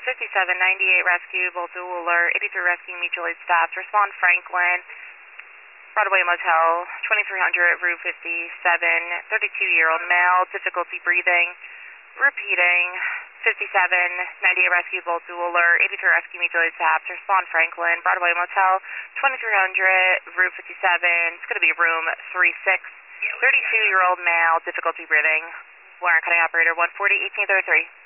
5798 rescue, both dual alert, 83 rescue mutual aid staffs. Respond Franklin, Broadway Motel, 2300 Route 57, 32-year-old male, difficulty breathing. Repeating, 5798 rescue, both dual alert, 83 rescue mutual aid staffs. Respond Franklin, Broadway Motel, 2300 Route 57. It's going to be room 36. 32-year-old male, difficulty breathing. Warren Cutting operator 140 1833.